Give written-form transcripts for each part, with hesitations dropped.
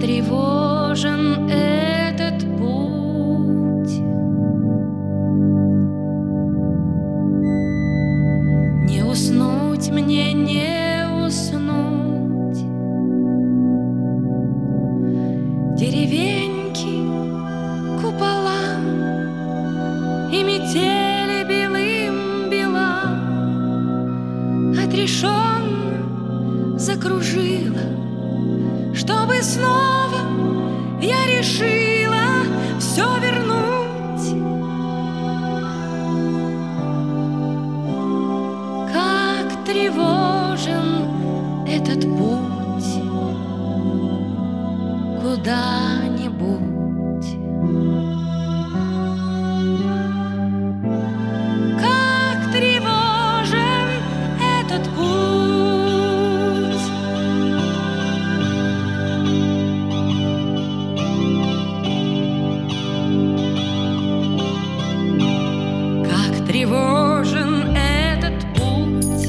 тревожен этот путь. Не уснуть мне, не уснуть. Деревеньки, купола и метели белым бела отрешенно закружила, чтобы снова я решила все вернуть. Как тревожен этот путь куда-нибудь. Как тревожен этот путь. Как тревожен этот путь.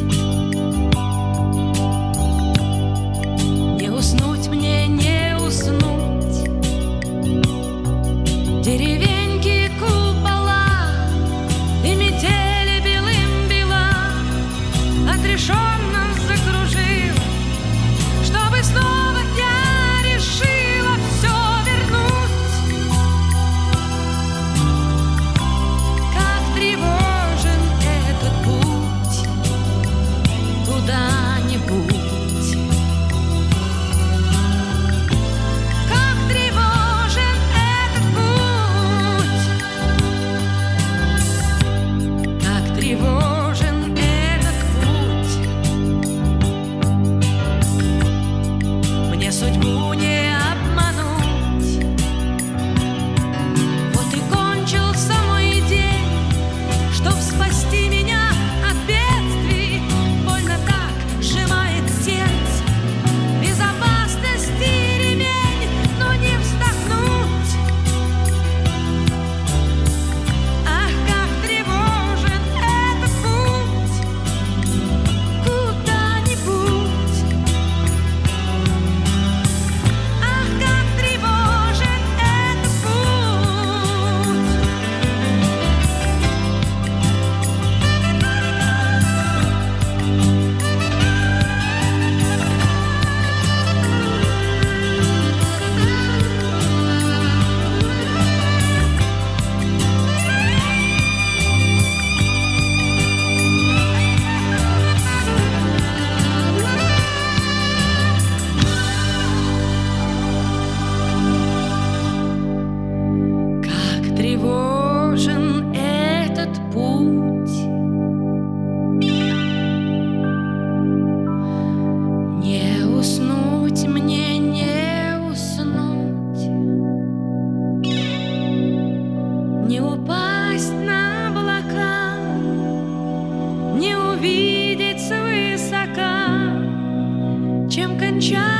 Не уснуть мне, не уснуть. Деревеньки, купола и метели белым бела отрешенно закружила, чтобы снова я решила все вернуть. Как тревожен этот путь куда-нибудь. Как тревожен этот путь. Как тревожен этот путь. Мне судьбу не обмануть. Вот и кончился мой день, чтоб спасти меня от бедствий. Больно так сжимает сердце безопасности ремень, но не вздохнуть. Ах, как тревожен этот путь куда-нибудь. Ах, как тревожен этот путь. Как тревожен этот путь. Не уснуть мне, не уснуть. Не упасть на облака, не увидеть свысока, чем кончается